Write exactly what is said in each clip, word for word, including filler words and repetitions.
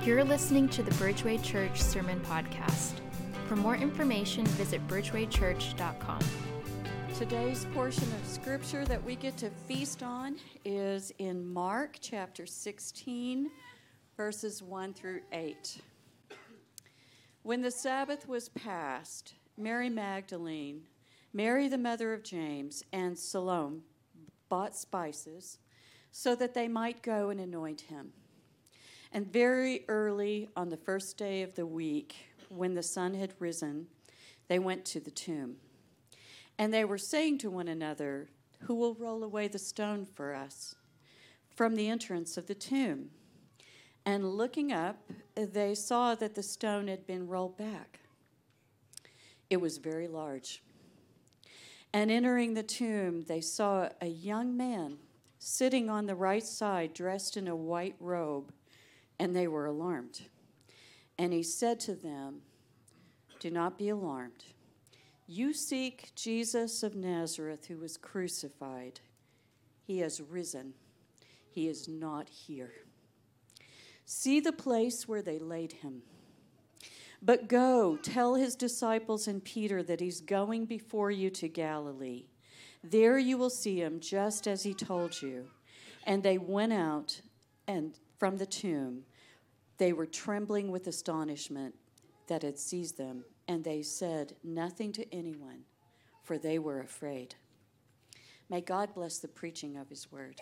You're listening to the Bridgeway Church Sermon Podcast. For more information, visit bridgeway church dot com. Today's portion of scripture that we get to feast on is in Mark chapter sixteen, verses one through eight. When the Sabbath was past, Mary Magdalene, Mary the mother of James, and Salome bought spices so that they might go and anoint him. And very early on the first day of the week, when the sun had risen, they went to the tomb. And they were saying to one another, "Who will roll away the stone for us from the entrance of the tomb?" And looking up, they saw that the stone had been rolled back. It was very large. And entering the tomb, they saw a young man sitting on the right side, dressed in a white robe, and they were alarmed. And he said to them, "Do not be alarmed. You seek Jesus of Nazareth, who was crucified. He has risen. He is not here. See the place where they laid him. But go, tell his disciples and Peter that he's going before you to Galilee. There you will see him just as he told you." And they went out and from the tomb. They were trembling with astonishment that had seized them, and they said nothing to anyone, for they were afraid. May God bless the preaching of his word.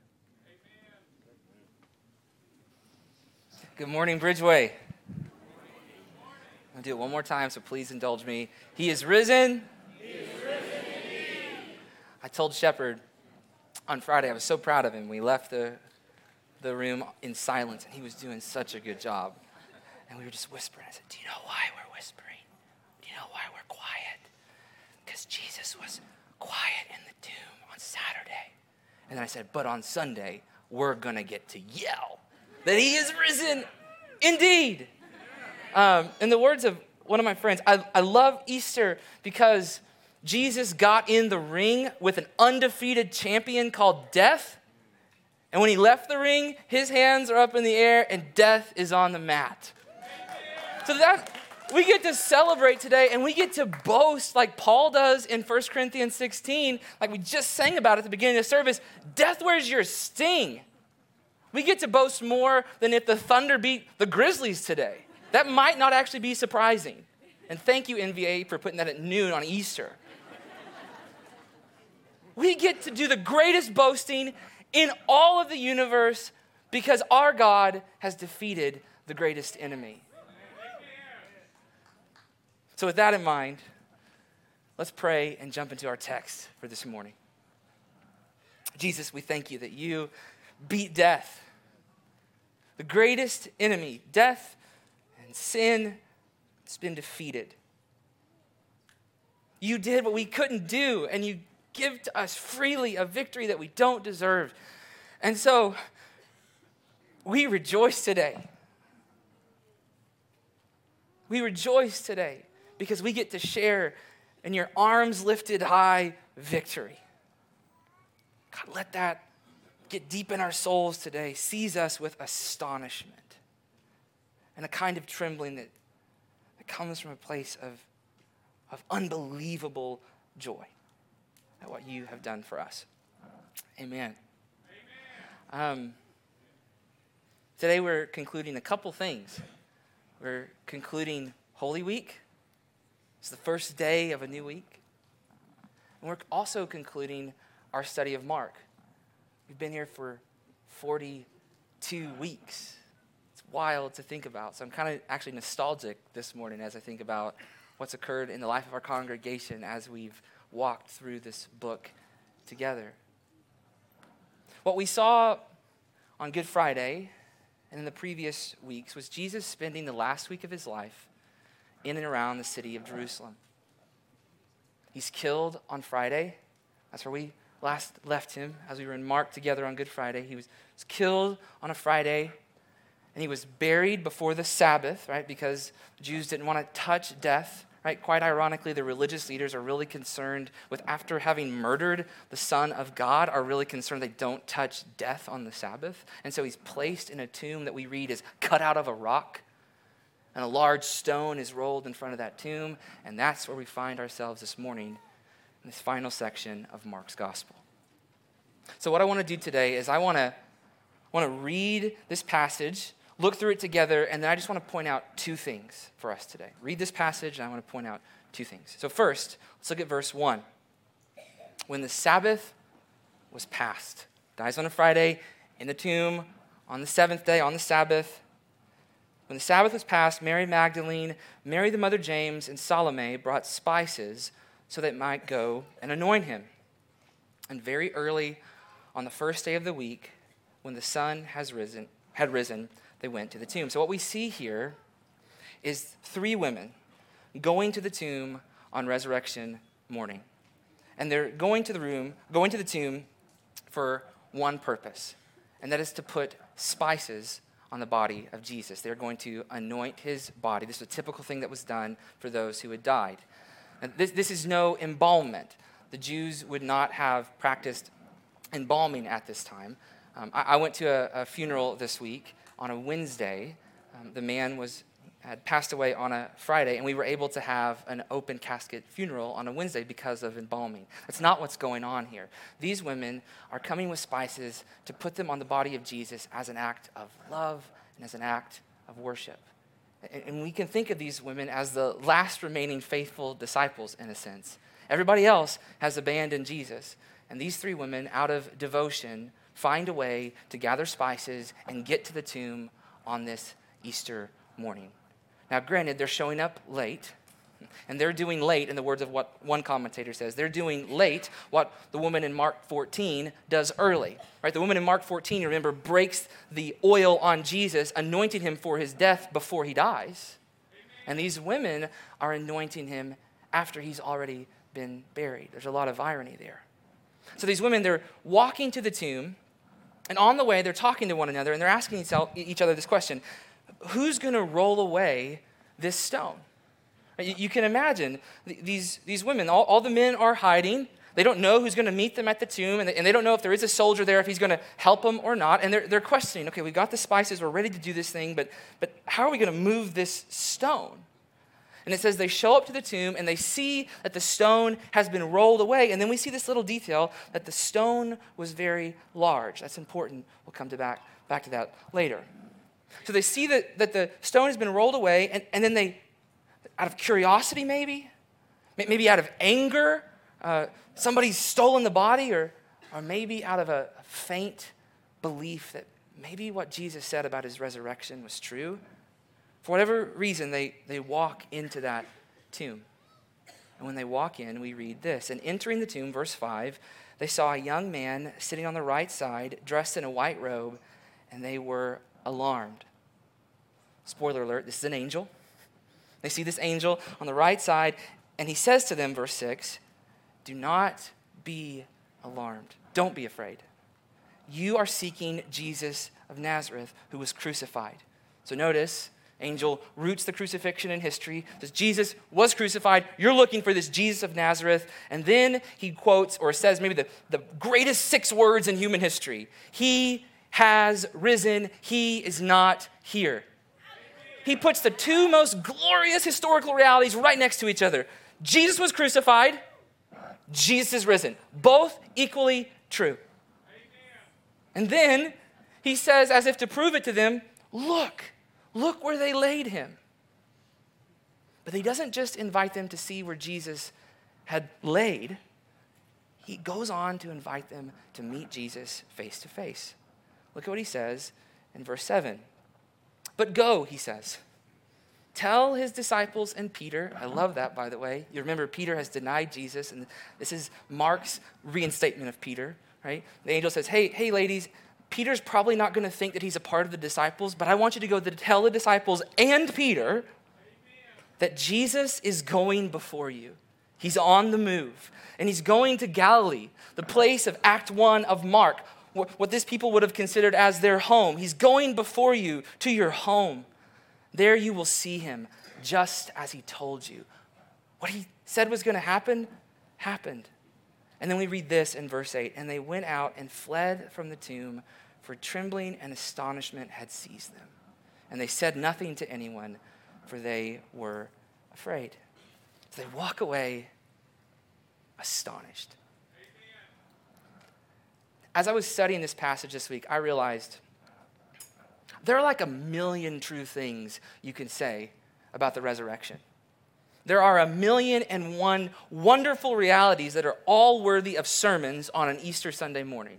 Good morning, Bridgeway. I'll do it one more time, so please indulge me. He is risen. He is risen indeed. I told Shepard on Friday, I was so proud of him. We left the, the room in silence, and he was doing such a good job. And we were just whispering. I said, "Do you know why we're whispering? Do you know why we're quiet? Because Jesus was quiet in the tomb on Saturday." And then I said, "But on Sunday, we're going to get to yell that he is risen indeed." Um, in the words of one of my friends, I, I love Easter because Jesus got in the ring with an undefeated champion called death. And when he left the ring, his hands are up in the air and death is on the mat. So that we get to celebrate today, and we get to boast like Paul does in First Corinthians sixteen, like we just sang about at the beginning of the service. Death, where's your sting? We get to boast more than if the Thunder beat the Grizzlies today. That might not actually be surprising. And thank you, N V A, for putting that at noon on Easter. We get to do the greatest boasting in all of the universe because our God has defeated the greatest enemy. So with that in mind, let's pray and jump into our text for this morning. Jesus, we thank you that you beat death, the greatest enemy. Death and sin has been defeated. You did what we couldn't do, and you give to us freely a victory that we don't deserve. And so we rejoice today. We rejoice today because we get to share in your arms lifted high victory. God, let that get deep in our souls today. Seize us with astonishment and a kind of trembling that, that comes from a place of, of unbelievable joy at what you have done for us. Amen. Amen. Um, today we're concluding a couple things. We're concluding Holy Week. It's the first day of a new week. And we're also concluding our study of Mark. We've been here for forty-two weeks. It's wild to think about. So I'm kind of actually nostalgic this morning as I think about what's occurred in the life of our congregation as we've walked through this book together. What we saw on Good Friday and in the previous weeks was Jesus spending the last week of his life in and around the city of Jerusalem. He's killed on Friday. That's where we last left him as we were in Mark together on Good Friday. He was, was killed on a Friday, and he was buried before the Sabbath, right? Because the Jews didn't want to touch death right? Quite ironically, the religious leaders are really concerned with, after having murdered the Son of God, are really concerned they don't touch death on the Sabbath. And so he's placed in a tomb that we read is cut out of a rock. And a large stone is rolled in front of that tomb. And that's where we find ourselves this morning in this final section of Mark's gospel. So what I want to do today is I want to want to read this passage, look through it together, and then I just want to point out two things for us today. Read this passage, and I want to point out two things. So first, let's look at verse one. When the Sabbath was passed, dies on a Friday, in the tomb, on the seventh day, on the Sabbath. When the Sabbath was passed, Mary Magdalene, Mary the mother James, and Salome brought spices so that it might go and anoint him. And very early on the first day of the week, when the sun has risen, had risen, they went to the tomb. So what we see here is three women going to the tomb on resurrection morning. And they're going to the room, going to the tomb for one purpose, and that is to put spices on the body of Jesus. They're going to anoint his body. This is a typical thing that was done for those who had died. And this, this is no embalmment. The Jews would not have practiced embalming at this time. Um, I, I went to a, a funeral this week on a Wednesday. Um, the man was had passed away on a Friday, and we were able to have an open casket funeral on a Wednesday because of embalming. That's not what's going on here. These women are coming with spices to put them on the body of Jesus as an act of love and as an act of worship. And, and we can think of these women as the last remaining faithful disciples in a sense. Everybody else has abandoned Jesus, and these three women, out of devotion, find a way to gather spices and get to the tomb on this Easter morning. Now, granted, they're showing up late, and they're doing late, in the words of what one commentator says, they're doing late what the woman in Mark fourteen does early. Right? The woman in Mark fourteen, you remember, breaks the oil on Jesus, anointing him for his death before he dies. And these women are anointing him after he's already been buried. There's a lot of irony there. So these women, they're walking to the tomb, and on the way, they're talking to one another, and they're asking each other this question: who's going to roll away this stone? You can imagine these, these women, all, all the men are hiding. They don't know who's going to meet them at the tomb, and they, and they don't know if there is a soldier there, if he's going to help them or not. And they're, they're questioning, okay, we've got the spices, we're ready to do this thing, but, but how are we going to move this stone? And it says they show up to the tomb, and they see that the stone has been rolled away. And then we see this little detail that the stone was very large. That's important. We'll come to back, back to that later. So they see that, that the stone has been rolled away, and, and then they, out of curiosity maybe, maybe out of anger, uh, somebody's stolen the body, or, or maybe out of a, a faint belief that maybe what Jesus said about his resurrection was true. For whatever reason, they, they walk into that tomb. And when they walk in, we read this. And entering the tomb, verse five, they saw a young man sitting on the right side, dressed in a white robe, and they were alarmed. Spoiler alert, this is an angel. They see this angel on the right side, and he says to them, verse six, do not be alarmed. Don't be afraid. You are seeking Jesus of Nazareth, who was crucified. So notice, angel roots the crucifixion in history, says Jesus was crucified. You're looking for this Jesus of Nazareth. And then he quotes or says maybe the, the greatest six words in human history. He has risen. He is not here. He puts the two most glorious historical realities right next to each other. Jesus was crucified. Jesus is risen. Both equally true. And then he says, as if to prove it to them, look, look where they laid him. But he doesn't just invite them to see where Jesus had laid. He goes on to invite them to meet Jesus face to face. Look at what he says in verse seven. But go, he says. Tell his disciples and Peter. I love that, by the way. You remember Peter has denied Jesus, and this is Mark's reinstatement of Peter, right? The angel says, hey, hey, ladies, Peter's probably not going to think that he's a part of the disciples, but I want you to go to tell the disciples and Peter that Jesus is going before you. He's on the move, and he's going to Galilee, the place of Act one of Mark, what this people would have considered as their home. He's going before you to your home. There you will see him just as he told you. What he said was going to happen, happened. And then we read this in verse eight, and they went out and fled from the tomb, for trembling and astonishment had seized them. And they said nothing to anyone, for they were afraid. So they walk away astonished. As I was studying this passage this week, I realized there are like a million true things you can say about the resurrection. There are a million and one wonderful realities that are all worthy of sermons on an Easter Sunday morning.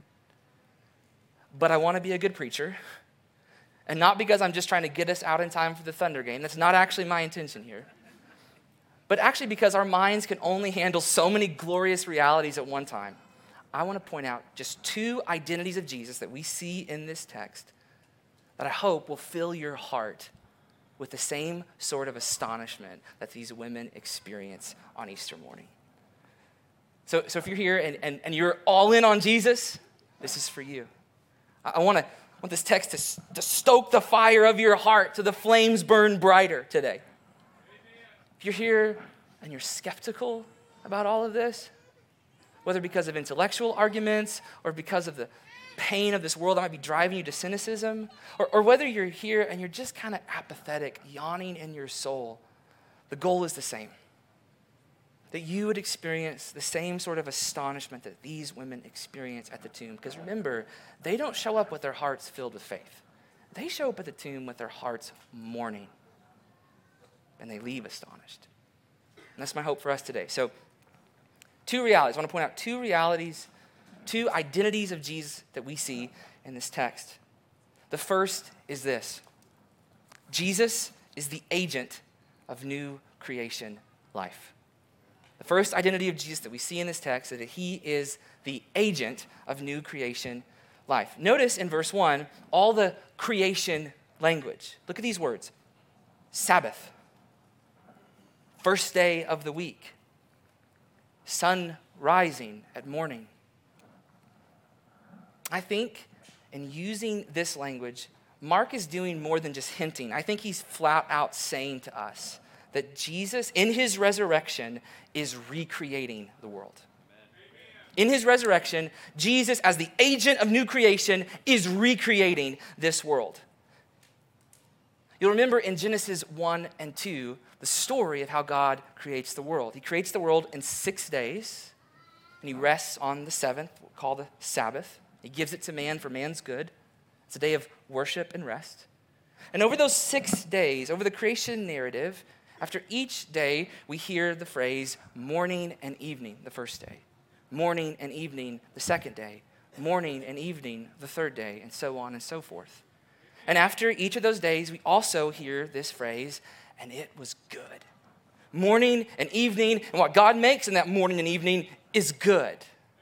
But I want to be a good preacher, and not because I'm just trying to get us out in time for the Thunder game. That's not actually my intention here. But actually because our minds can only handle so many glorious realities at one time. I want to point out just two identities of Jesus that we see in this text that I hope will fill your heart with the same sort of astonishment that these women experience on Easter morning. So, so if you're here and, and, and you're all in on Jesus, this is for you. I, I want to want this text to, to stoke the fire of your heart so the flames burn brighter today. If you're here and you're skeptical about all of this, whether because of intellectual arguments or because of the pain of this world that might be driving you to cynicism, or, or whether you're here and you're just kind of apathetic, yawning in your soul, the goal is the same. That you would experience the same sort of astonishment that these women experience at the tomb. Because remember, they don't show up with their hearts filled with faith. They show up at the tomb with their hearts mourning. And they leave astonished. And that's my hope for us today. So, two realities. I want to point out two realities Two identities of Jesus that we see in this text. The first is this: Jesus is the agent of new creation life. The first identity of Jesus that we see in this text is that he is the agent of new creation life. Notice in verse one all the creation language. Look at these words: Sabbath, first day of the week, sun rising at morning. I think in using this language, Mark is doing more than just hinting. I think he's flat out saying to us that Jesus, in his resurrection, is recreating the world. In his resurrection, Jesus, as the agent of new creation, is recreating this world. You'll remember in Genesis one and two, the story of how God creates the world. He creates the world in six days, and he rests on the seventh, we'll call the Sabbath. He gives it to man for man's good. It's a day of worship and rest. And over those six days, over the creation narrative, after each day, we hear the phrase morning and evening the first day, morning and evening the second day, morning and evening the third day, and so on and so forth. And after each of those days, we also hear this phrase, and it was good. Morning and evening, and what God makes in that morning and evening is good.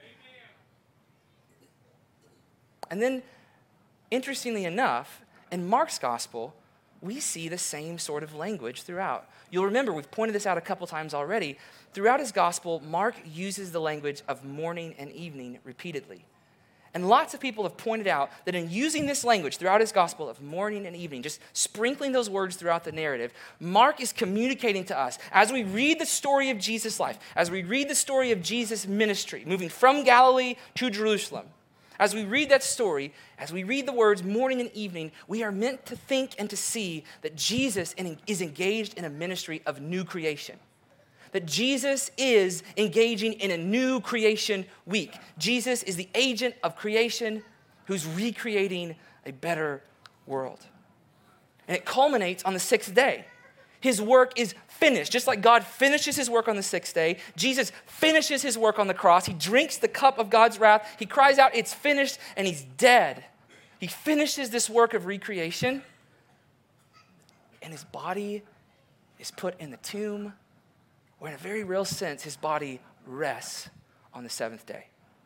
And then, interestingly enough, in Mark's gospel, we see the same sort of language throughout. You'll remember, we've pointed this out a couple times already. Throughout his gospel, Mark uses the language of morning and evening repeatedly. And lots of people have pointed out that in using this language throughout his gospel of morning and evening, just sprinkling those words throughout the narrative, Mark is communicating to us, as we read the story of Jesus' life, as we read the story of Jesus' ministry, moving from Galilee to Jerusalem, as we read that story, as we read the words morning and evening, we are meant to think and to see that Jesus is engaged in a ministry of new creation. That Jesus is engaging in a new creation week. Jesus is the agent of creation who's recreating a better world. And it culminates on the sixth day. His work is finished. Just like God finishes his work on the sixth day, Jesus finishes his work on the cross. He drinks the cup of God's wrath. He cries out, "It's finished," and he's dead. He finishes this work of recreation, and his body is put in the tomb, where in a very real sense, his body rests on the seventh day.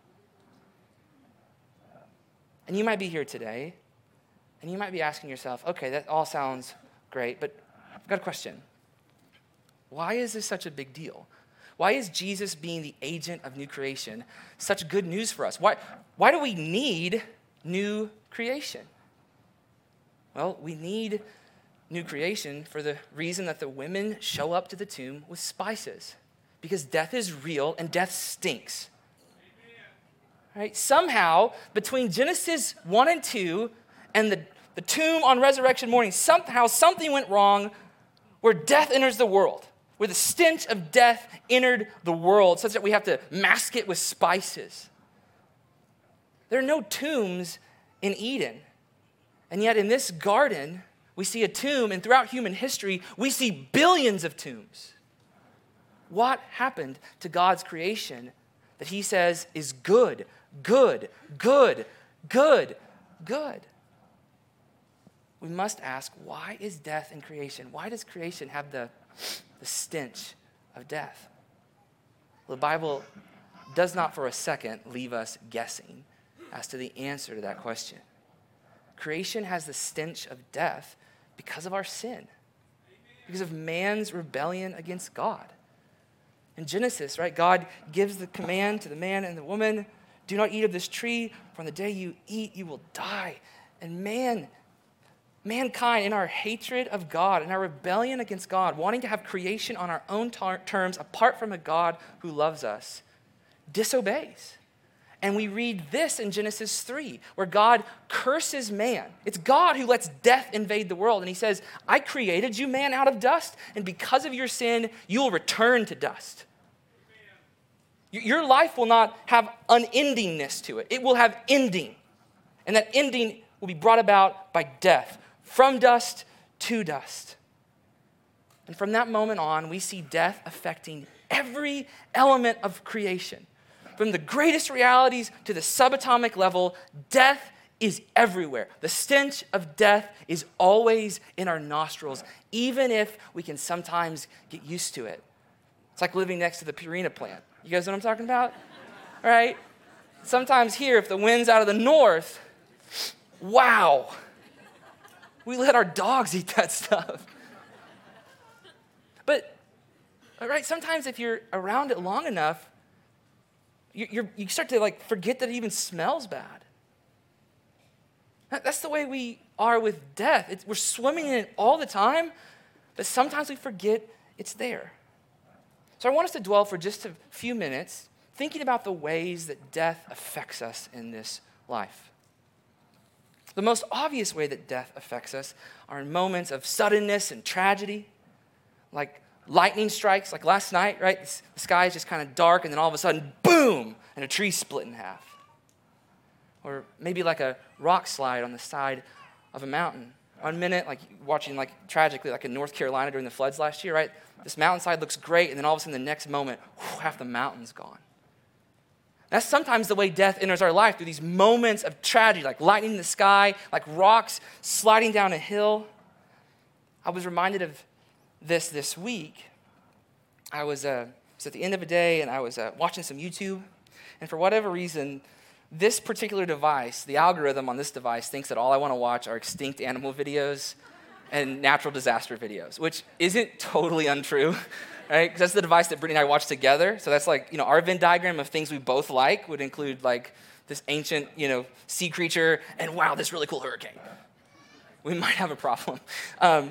And you might be here today, and you might be asking yourself, okay, that all sounds great, but I've got a question. Why is this such a big deal? Why is Jesus being the agent of new creation such good news for us? Why, why do we need new creation? Well, we need new creation for the reason that the women show up to the tomb with spices. because death is real and death stinks. Right? Somehow, between Genesis one and two and the, the tomb on resurrection morning, somehow something went wrong where death enters the world, where the stench of death entered the world, such that we have to mask it with spices. There are no tombs in Eden. And yet in this garden, we see a tomb, and throughout human history, we see billions of tombs. What happened to God's creation that he says is good, good, good, good, good? We must ask, why is death in creation? Why does creation have the, the stench of death? Well, the Bible does not for a second leave us guessing as to the answer to that question. Creation has the stench of death because of our sin, because of man's rebellion against God. In Genesis, right, God gives the command to the man and the woman, do not eat of this tree, for on the day you eat, you will die. And man, mankind, in our hatred of God, in our rebellion against God, wanting to have creation on our own tar- terms apart from a God who loves us, disobeys. And we read this in Genesis three, where God curses man. It's God who lets death invade the world. And he says, I created you, man, out of dust, and because of your sin, you will return to dust. Amen. Your life will not have unendingness to it. It will have ending. And that ending will be brought about by death, from dust to dust. And from that moment on, we see death affecting every element of creation. From the greatest realities to the subatomic level, death is everywhere. The stench of death is always in our nostrils, even if we can sometimes get used to it. It's like living next to the Purina plant. You guys know what I'm talking about? All right? Sometimes here, if the wind's out of the north, wow, we let our dogs eat that stuff. But, all right, sometimes if you're around it long enough, You, you're, you start to like forget that it even smells bad. That's the way we are with death. It's, we're swimming in it all the time, but sometimes we forget it's there. So I want us to dwell for just a few minutes thinking about the ways that death affects us in this life. The most obvious way that death affects us are in moments of suddenness and tragedy, like lightning strikes, like last night, right? The sky is just kind of dark, and then all of a sudden, boom, and a tree split in half. Or maybe like a rock slide on the side of a mountain. One minute, like watching like tragically, like in North Carolina during the floods last year, right? This mountainside looks great, and then all of a sudden the next moment, whew, half the mountain's gone. That's sometimes the way death enters our life, through these moments of tragedy, like lightning in the sky, like rocks sliding down a hill. I was reminded of this this week. I was, uh, was at the end of a day, and I was uh, watching some YouTube, and for whatever reason, this particular device, the algorithm on this device, thinks that all I want to watch are extinct animal videos and natural disaster videos, which isn't totally untrue, right? Because that's the device that Brittany and I watch together. So that's like, you know, our Venn diagram of things we both like would include like this ancient, you know, sea creature, and wow, this really cool hurricane. We might have a problem. Um,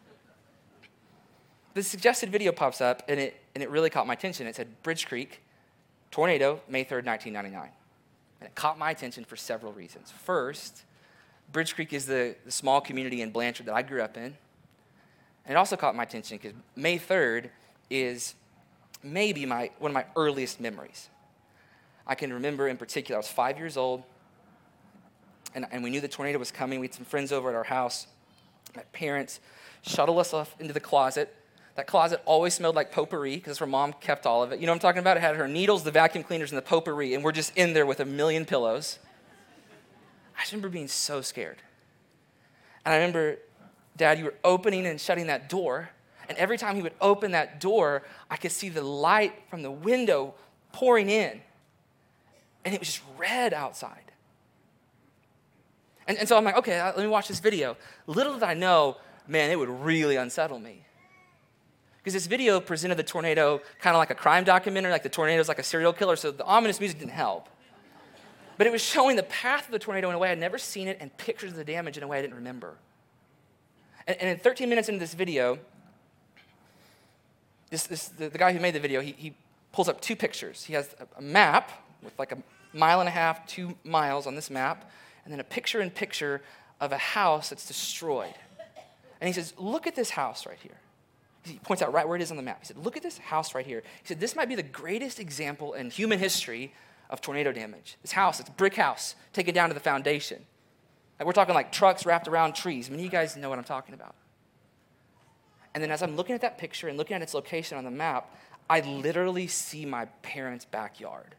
the suggested video pops up, and it and it really caught my attention. It said, Bridge Creek, tornado, May third, nineteen ninety-nine. And it caught my attention for several reasons. First, Bridge Creek is the, the small community in Blanchard that I grew up in. And it also caught my attention because May third is maybe my one of my earliest memories. I can remember in particular, I was five years old, and, and we knew the tornado was coming. We had some friends over at our house. My parents shuttled us off into the closet. That closet always smelled like potpourri because that's where Mom kept all of it. You know what I'm talking about? It had her needles, the vacuum cleaners, and the potpourri, and we're just in there with a million pillows. I just remember being so scared. And I remember, Dad, you were opening and shutting that door, and every time he would open that door, I could see the light from the window pouring in, and it was just red outside. And, and so I'm like, okay, let me watch this video. Little did I know, man, it would really unsettle me. Because this video presented the tornado kind of like a crime documentary, like the tornado's like a serial killer, so the ominous music didn't help. But it was showing the path of the tornado in a way I'd never seen it, and pictures of the damage in a way I didn't remember. And, and in thirteen minutes into this video, this, this the, the guy who made the video, he, he pulls up two pictures. He has a, a map with like a mile and a half, two miles on this map, and then a picture-in-picture of a house that's destroyed. And he says, look at this house right here. He points out right where it is on the map. He said, look at this house right here. He said, this might be the greatest example in human history of tornado damage. This house, it's a brick house, taken down to the foundation. Like we're talking like trucks wrapped around trees. I mean, you guys know what I'm talking about. And then as I'm looking at that picture and looking at its location on the map, I literally see my parents' backyard.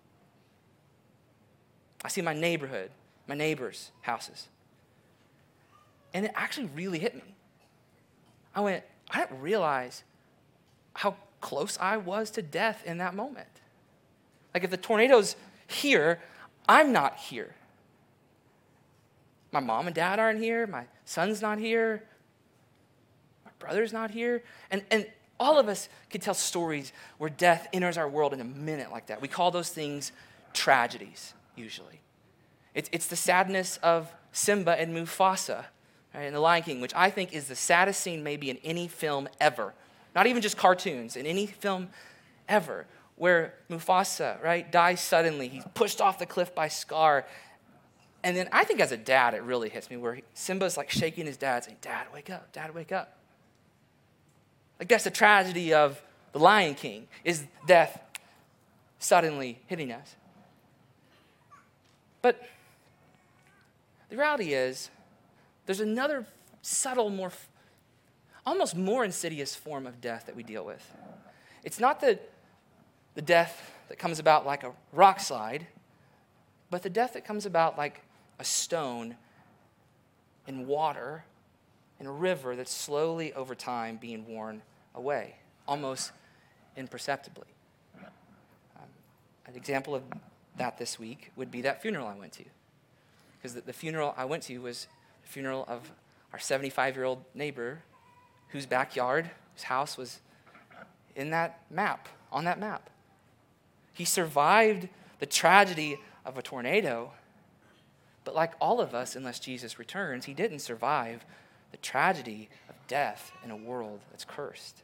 I see my neighborhood, my neighbors' houses. And it actually really hit me. I went, I didn't realize how close I was to death in that moment. Like if the tornado's here, I'm not here. My mom and dad aren't here. My son's not here. My brother's not here. And, and all of us could tell stories where death enters our world in a minute like that. We call those things tragedies, usually. It's, it's the sadness of Simba and Mufasa, right, in The Lion King, which I think is the saddest scene maybe in any film ever. Not even just cartoons, in any film ever, where Mufasa, right, dies suddenly. He's pushed off the cliff by Scar. And then I think as a dad, it really hits me where Simba's like shaking his dad, saying, Dad, wake up, Dad, wake up. Like that's the tragedy of The Lion King, is death suddenly hitting us. But the reality is, there's another subtle, more, almost more insidious form of death that we deal with. It's not the, the death that comes about like a rock slide, but the death that comes about like a stone in water in a river that's slowly over time being worn away, almost imperceptibly. Um, an example of that this week would be that funeral I went to. Because the, the funeral I went to was the funeral of our seventy-five-year-old neighbor whose backyard, whose house was in that map, on that map. He survived the tragedy of a tornado, but like all of us, unless Jesus returns, he didn't survive the tragedy of death in a world that's cursed.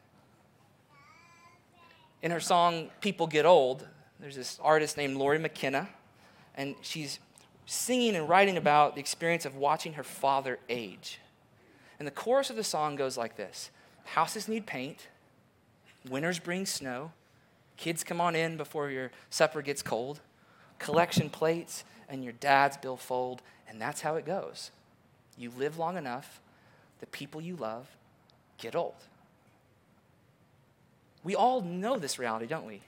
In her song, People Get Old, there's this artist named Lori McKenna, and she's singing and writing about the experience of watching her father age. And the chorus of the song goes like this: houses need paint, winters bring snow, kids come on in before your supper gets cold, collection plates and your dad's billfold, and that's how it goes. You live long enough, the people you love get old. We all know this reality, don't we?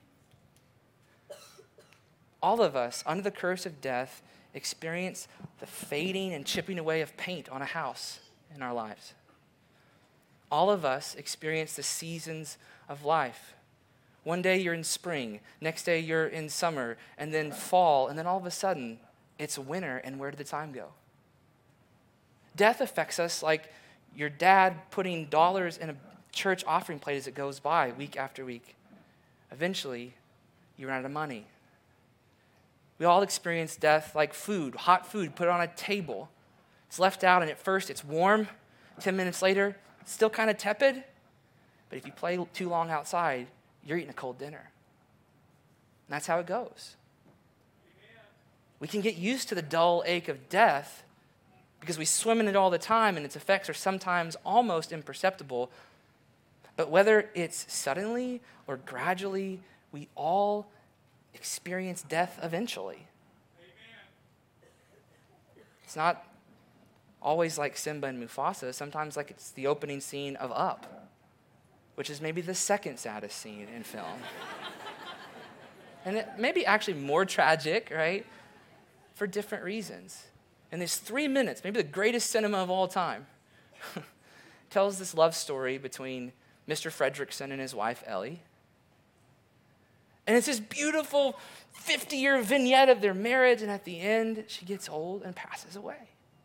All of us, under the curse of death, experience the fading and chipping away of paint on a house in our lives. All of us experience the seasons of life. One day you're in spring, next day you're in summer, and then fall, and then all of a sudden it's winter, and where did the time go? Death affects us like your dad putting dollars in a church offering plate as it goes by week after week. Eventually, you run out of money. We all experience death like food, hot food put on a table. It's left out, and at first it's warm. Ten minutes later, it's still kind of tepid. But if you play too long outside, you're eating a cold dinner. And that's how it goes. Amen. We can get used to the dull ache of death because we swim in it all the time, and its effects are sometimes almost imperceptible. But whether it's suddenly or gradually, we all experience death eventually. Amen. It's not always like Simba and Mufasa. Sometimes like it's the opening scene of Up, which is maybe the second saddest scene in film. And it may be actually more tragic, right? For different reasons. And this three minutes, maybe the greatest cinema of all time, tells this love story between Mister Fredrickson and his wife, Ellie. And it's this beautiful fifty-year vignette of their marriage, and at the end, she gets old and passes away.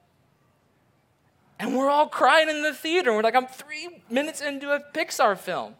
And we're all crying in the theater. We're like, I'm three minutes into a Pixar film.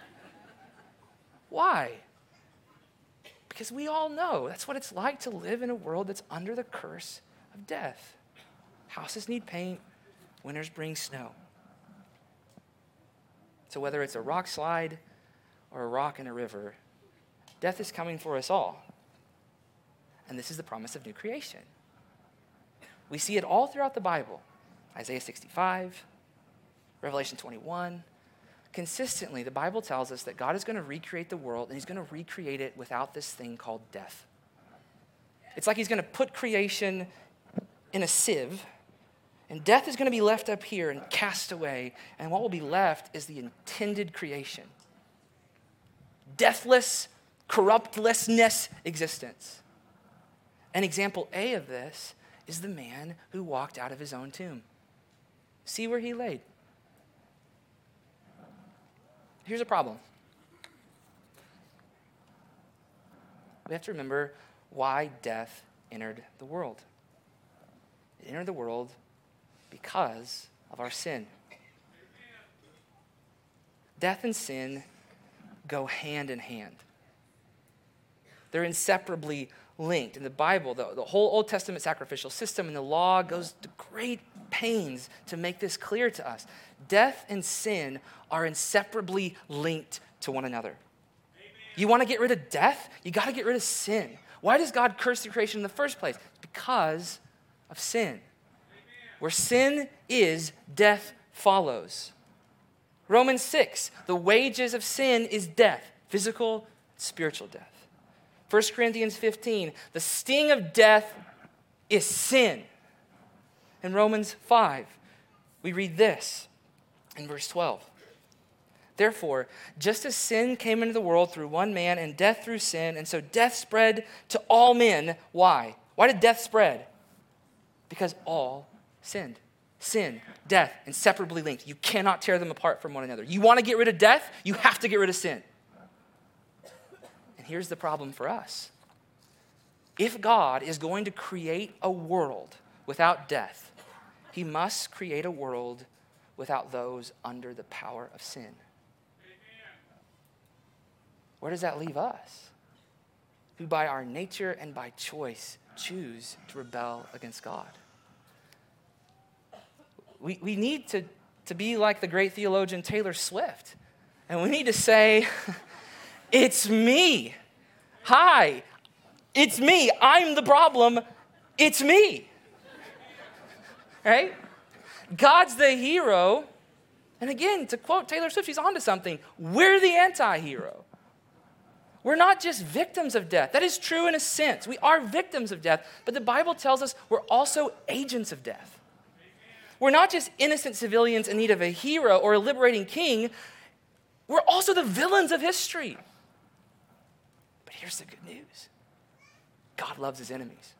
Why? Because we all know that's what it's like to live in a world that's under the curse of death. Houses need paint, winters bring snow. So whether it's a rock slide or a rock in a river, death is coming for us all. And this is the promise of new creation. We see it all throughout the Bible. Isaiah sixty-five, Revelation twenty-one. Consistently, the Bible tells us that God is going to recreate the world, and he's going to recreate it without this thing called death. It's like he's going to put creation in a sieve, and death is going to be left up here and cast away, and what will be left is the intended creation. Deathless, corruptlessness existence. An example A of this is the man who walked out of his own tomb. See where he laid. Here's a problem. We have to remember why death entered the world. It entered the world because of our sin. Death and sin go hand in hand. They're inseparably linked. In the Bible, the, the whole Old Testament sacrificial system and the law goes to great pains to make this clear to us. Death and sin are inseparably linked to one another. Amen. You want to get rid of death? You got to get rid of sin. Why does God curse the creation in the first place? Because of sin. Amen. Where sin is, death follows. Romans six, the wages of sin is death, physical, spiritual death. First Corinthians fifteen, the sting of death is sin. In Romans five, we read this in verse twelve. Therefore, just as sin came into the world through one man and death through sin, and so death spread to all men. Why? Why did death spread? Because all sinned. Sin, death, inseparably linked. You cannot tear them apart from one another. You want to get rid of death? You have to get rid of sin. And here's the problem for us. If God is going to create a world without death, he must create a world without those under the power of sin. Where does that leave us? Who by our nature and by choice choose to rebel against God. We, we need to, to be like the great theologian Taylor Swift. And we need to say, it's me. Hi, it's me. I'm the problem. It's me. Right? God's the hero. And again, to quote Taylor Swift, she's onto something. We're the anti-hero. We're not just victims of death. That is true in a sense. We are victims of death. But the Bible tells us we're also agents of death. We're not just innocent civilians in need of a hero or a liberating king. We're also the villains of history. But here's the good news. God loves his enemies.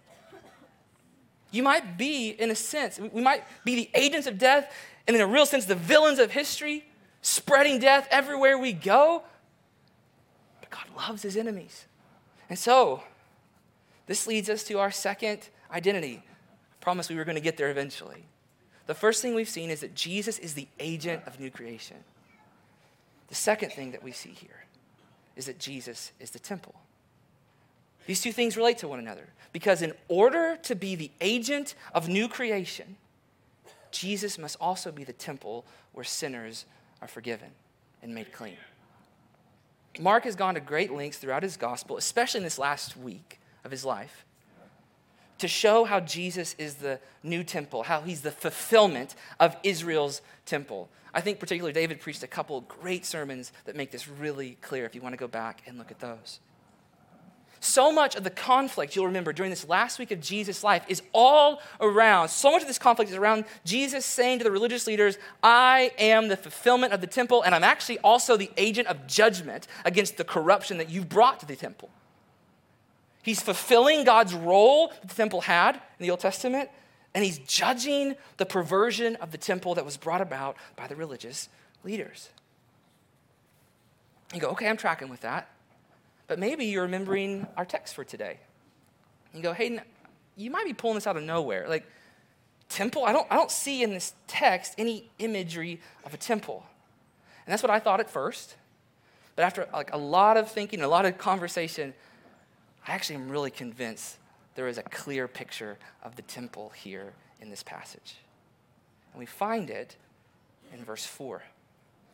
You might be, in a sense, we might be the agents of death, and in a real sense, the villains of history, spreading death everywhere we go. But God loves his enemies. And so, this leads us to our second identity. I promised we were going to get there eventually. The first thing we've seen is that Jesus is the agent of new creation. The second thing that we see here is that Jesus is the temple. These two things relate to one another because in order to be the agent of new creation, Jesus must also be the temple where sinners are forgiven and made clean. Mark has gone to great lengths throughout his gospel, especially in this last week of his life, to show how Jesus is the new temple, how he's the fulfillment of Israel's temple. I think particularly David preached a couple great sermons that make this really clear if you want to go back and look at those. So much of the conflict, you'll remember, during this last week of Jesus' life is all around, so much of this conflict is around Jesus saying to the religious leaders, I am the fulfillment of the temple, and I'm actually also the agent of judgment against the corruption that you've brought to the temple. He's fulfilling God's role that the temple had in the Old Testament, and he's judging the perversion of the temple that was brought about by the religious leaders. You go, okay, I'm tracking with that. But maybe you're remembering our text for today. You go, Hayden, you might be pulling this out of nowhere. Like, temple? I don't, I don't see in this text any imagery of a temple. And that's what I thought at first. But after like a lot of thinking, a lot of conversation, I actually am really convinced there is a clear picture of the temple here in this passage. And we find it in verse four.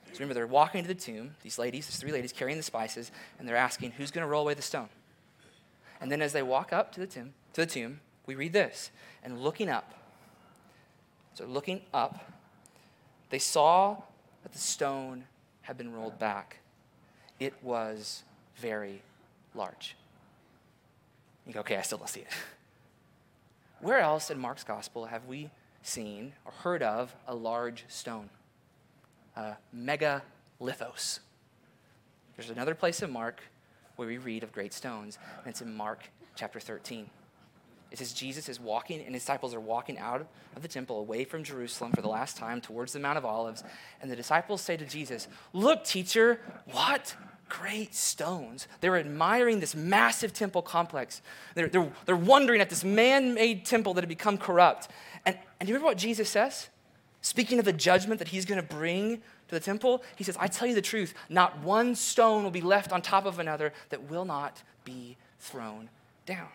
So remember, they're walking to the tomb, these ladies, these three ladies carrying the spices, and they're asking, who's going to roll away the stone? And then as they walk up to the tomb, to the tomb, we read this, and looking up, so looking up, they saw that the stone had been rolled back. It was very large. You go, okay, I still don't see it. Where else in Mark's gospel have we seen or heard of a large stone? Uh, megalithos. There's another place in Mark where we read of great stones, and it's in Mark chapter thirteen. It says Jesus is walking, and his disciples are walking out of the temple away from Jerusalem for the last time towards the Mount of Olives, and the disciples say to Jesus, "Look, teacher, what great stones." They're admiring this massive temple complex. They're, they're, they're wondering at this man-made temple that had become corrupt. And, and do you remember what Jesus says? Speaking of the judgment that he's going to bring to the temple, he says, "I tell you the truth, not one stone will be left on top of another that will not be thrown down."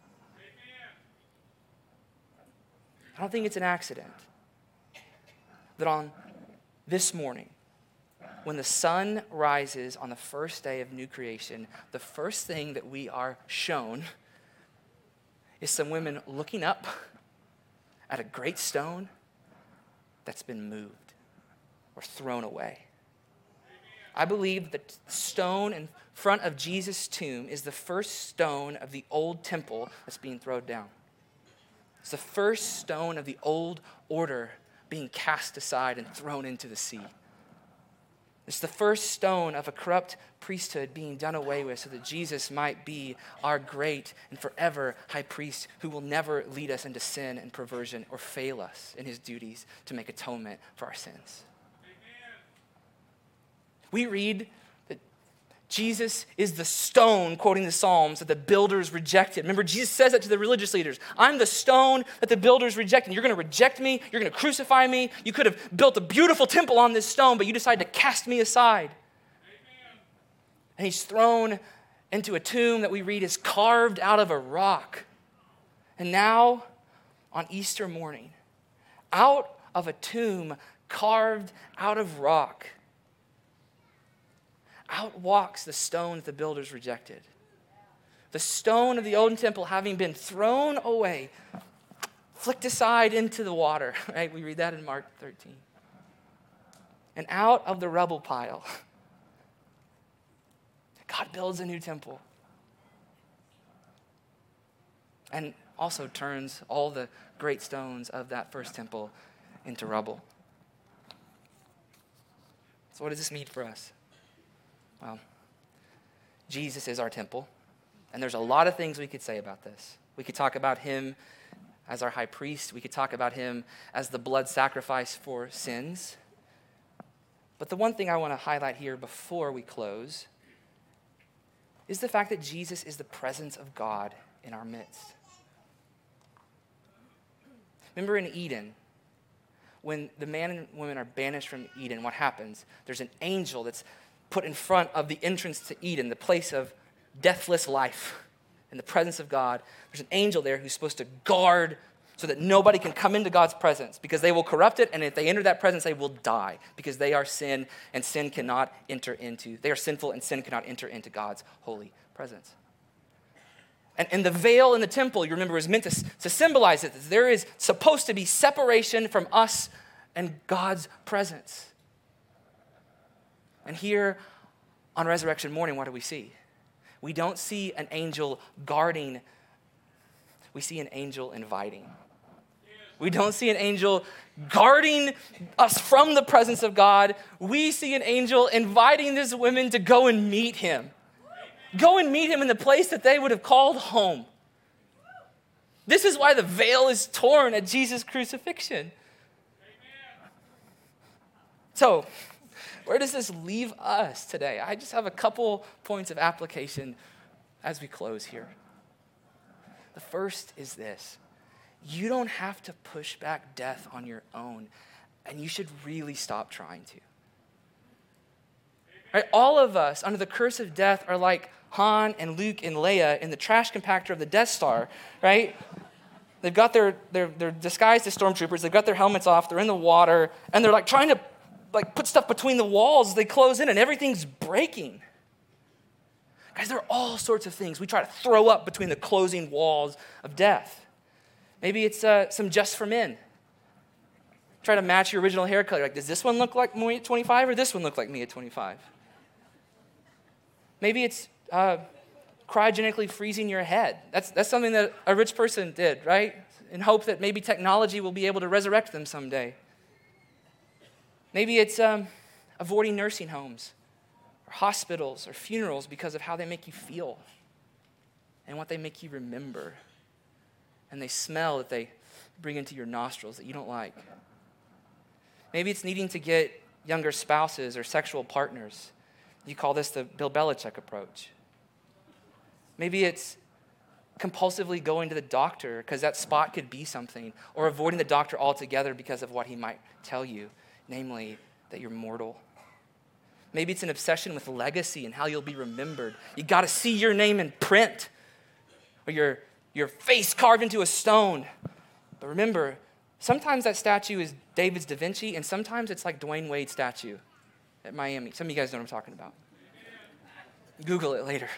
I don't think it's an accident that on this morning, when the sun rises on the first day of new creation, the first thing that we are shown is some women looking up at a great stone that's been moved or thrown away. I believe that the stone in front of Jesus' tomb is the first stone of the old temple that's being thrown down. It's the first stone of the old order being cast aside and thrown into the sea. It's the first stone of a corrupt priesthood being done away with so that Jesus might be our great and forever high priest who will never lead us into sin and perversion or fail us in his duties to make atonement for our sins. Amen. We read that Jesus is the stone, quoting the Psalms, that the builders rejected. Remember, Jesus says that to the religious leaders. "I'm the stone that the builders rejected. You're going to reject me. You're going to crucify me. You could have built a beautiful temple on this stone, but you decided to cast me aside." Amen. And he's thrown into a tomb that we read is carved out of a rock. And now, on Easter morning, out of a tomb carved out of rock, out walks the stone that the builders rejected. The stone of the old temple having been thrown away, flicked aside into the water. Right? We read that in Mark thirteen. And out of the rubble pile, God builds a new temple. And also turns all the great stones of that first temple into rubble. So what does this mean for us? Well, Jesus is our temple, and there's a lot of things we could say about this. We could talk about him as our high priest. We could talk about him as the blood sacrifice for sins. But the one thing I want to highlight here before we close is the fact that Jesus is the presence of God in our midst. Remember in Eden, when the man and woman are banished from Eden, what happens? There's an angel that's put in front of the entrance to Eden, the place of deathless life, in the presence of God. There's an angel there who's supposed to guard so that nobody can come into God's presence because they will corrupt it, and if they enter that presence, they will die because they are sin, and sin cannot enter into, they are sinful, and sin cannot enter into God's holy presence. And, and the veil in the temple, you remember, is meant to, to symbolize it. There is supposed to be separation from us and God's presence. And here on resurrection morning, what do we see? We don't see an angel guarding. We see an angel inviting. We don't see an angel guarding us from the presence of God. We see an angel inviting these women to go and meet him. Go and meet him in the place that they would have called home. This is why the veil is torn at Jesus' crucifixion. So, where does this leave us today? I just have a couple points of application as we close here. The first is this. You don't have to push back death on your own, and you should really stop trying to. Right? All of us under the curse of death are like Han and Luke and Leia in the trash compactor of the Death Star, right? They've got their, their, they're disguised as stormtroopers. They've got their helmets off. They're in the water, and they're like trying to like put stuff between the walls, they close in and everything's breaking. Guys, there are all sorts of things we try to throw up between the closing walls of death. Maybe it's uh, some Just for Men. Try to match your original hair color. Like, does this one look like me at twenty-five or this one look like me at twenty-five? Maybe it's uh, cryogenically freezing your head. That's, that's something that a rich person did, right? In hope that maybe technology will be able to resurrect them someday. Maybe it's um, avoiding nursing homes or hospitals or funerals because of how they make you feel and what they make you remember and they smell that they bring into your nostrils that you don't like. Maybe it's needing to get younger spouses or sexual partners. You call this the Bill Belichick approach. Maybe it's compulsively going to the doctor because that spot could be something, or avoiding the doctor altogether because of what he might tell you, namely that you're mortal. Maybe it's an obsession with legacy and how you'll be remembered. You got to see your name in print or your, your face carved into a stone. But remember, sometimes that statue is David's Da Vinci, and sometimes it's like Dwayne Wade's statue at Miami. Some of you guys know what I'm talking about. Google it later.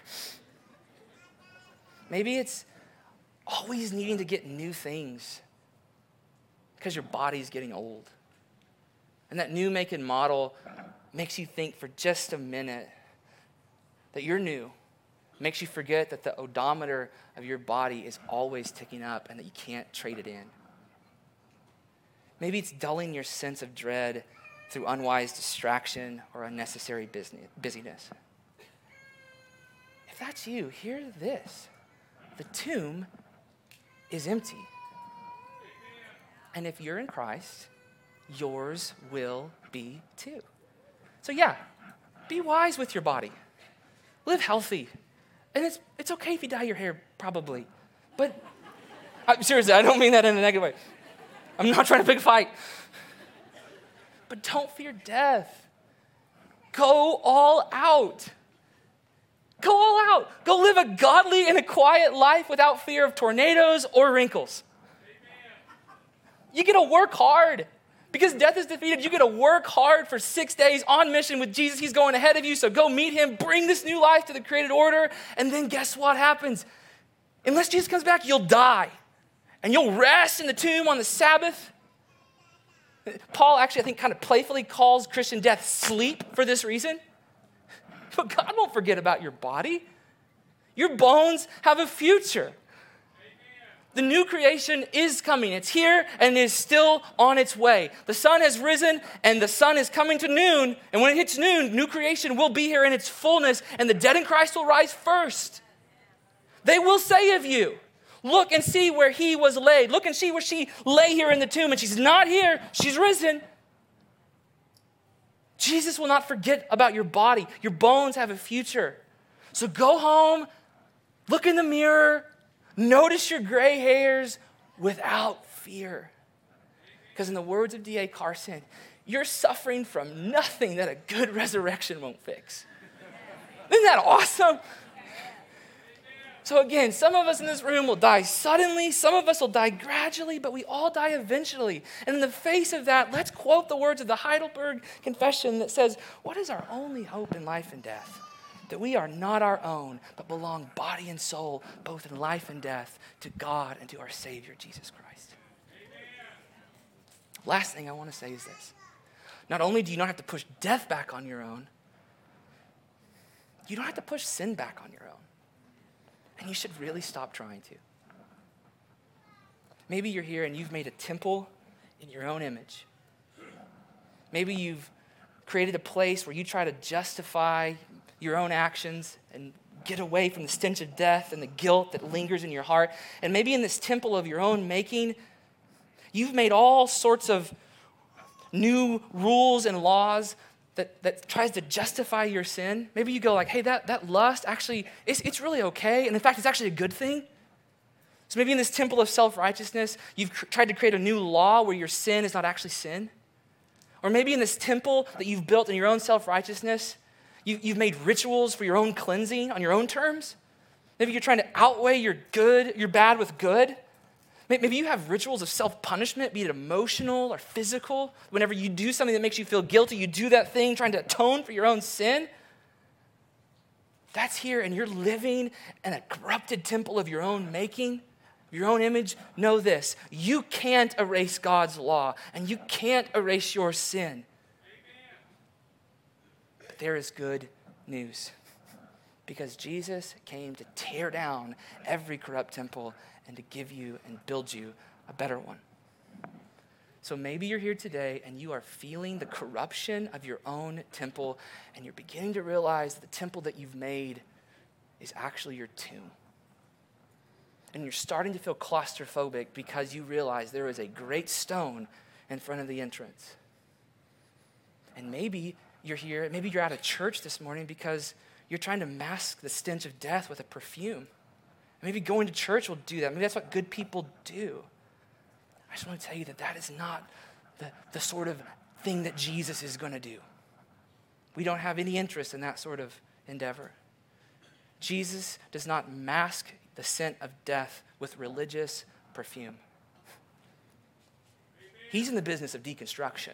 Maybe it's always needing to get new things because your body's getting old. And that new make and model makes you think for just a minute that you're new. Makes you forget that the odometer of your body is always ticking up and that you can't trade it in. Maybe it's dulling your sense of dread through unwise distraction or unnecessary busyness. If that's you, hear this. The tomb is empty. And if you're in Christ, yours will be too. So yeah, be wise with your body. Live healthy. And it's it's okay if you dye your hair, probably. But I, seriously, I don't mean that in a negative way. I'm not trying to pick a fight. But don't fear death. Go all out. Go all out. Go live a godly and a quiet life without fear of tornadoes or wrinkles. You get to work hard. Because death is defeated, you get to work hard for six days on mission with Jesus. He's going ahead of you, so go meet him, bring this new life to the created order, and then guess what happens? Unless Jesus comes back, you'll die. And you'll rest in the tomb on the Sabbath. Paul actually, I think, kind of playfully calls Christian death sleep for this reason. But God won't forget about your body. Your bones have a future. The new creation is coming. It's here and it is still on its way. The sun has risen and the sun is coming to noon. And when it hits noon, new creation will be here in its fullness and the dead in Christ will rise first. They will say of you, look and see where he was laid. Look and see where she lay here in the tomb. And she's not here. She's risen. Jesus will not forget about your body. Your bones have a future. So go home, look in the mirror, notice your gray hairs without fear. Because in the words of D A Carson, you're suffering from nothing that a good resurrection won't fix. Isn't that awesome? So again, some of us in this room will die suddenly, some of us will die gradually, but we all die eventually. And in the face of that, let's quote the words of the Heidelberg Confession that says, what is our only hope in life and death? That we are not our own, but belong body and soul, both in life and death, to God and to our Savior, Jesus Christ. Amen. Last thing I want to say is this. Not only do you not have to push death back on your own, you don't have to push sin back on your own. And you should really stop trying to. Maybe you're here and you've made a temple in your own image. Maybe you've created a place where you try to justify your own actions and get away from the stench of death and the guilt that lingers in your heart. And maybe in this temple of your own making, you've made all sorts of new rules and laws that, that tries to justify your sin. Maybe you go like, hey, that, that lust actually, it's, it's really okay. And in fact, it's actually a good thing. So maybe in this temple of self-righteousness, you've cr- tried to create a new law where your sin is not actually sin. Or maybe in this temple that you've built in your own self-righteousness, you, you've made rituals for your own cleansing on your own terms. Maybe you're trying to outweigh your good, your bad with good. Maybe you have rituals of self-punishment, be it emotional or physical. Whenever you do something that makes you feel guilty, you do that thing trying to atone for your own sin. That's here, and you're living in a corrupted temple of your own making, your own image. Know this: you can't erase God's law, and you can't erase your sin. But there is good news, because Jesus came to tear down every corrupt temple and to give you and build you a better one. So maybe you're here today and you are feeling the corruption of your own temple, and you're beginning to realize that the temple that you've made is actually your tomb. And you're starting to feel claustrophobic because you realize there is a great stone in front of the entrance. And maybe you're here, maybe you're out of church this morning because you're trying to mask the stench of death with a perfume. Maybe going to church will do that. Maybe that's what good people do. I just want to tell you that that is not the, the sort of thing that Jesus is going to do. We don't have any interest in that sort of endeavor. Jesus does not mask the scent of death with religious perfume. He's in the business of deconstruction.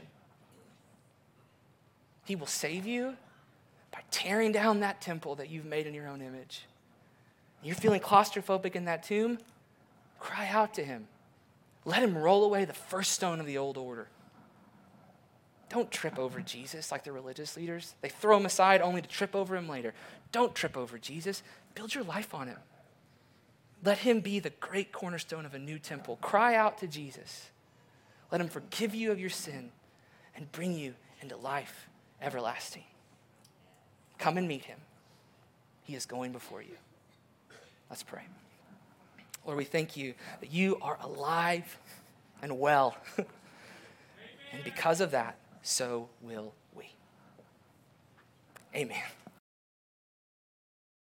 He will save you by tearing down that temple that you've made in your own image. You're feeling claustrophobic in that tomb? Cry out to him. Let him roll away the first stone of the old order. Don't trip over Jesus like the religious leaders. They throw him aside only to trip over him later. Don't trip over Jesus. Build your life on him. Let him be the great cornerstone of a new temple. Cry out to Jesus. Let him forgive you of your sin and bring you into life everlasting. Come and meet him. He is going before you. Let's pray. Lord, we thank you that you are alive and well. And because of that, so will we. Amen.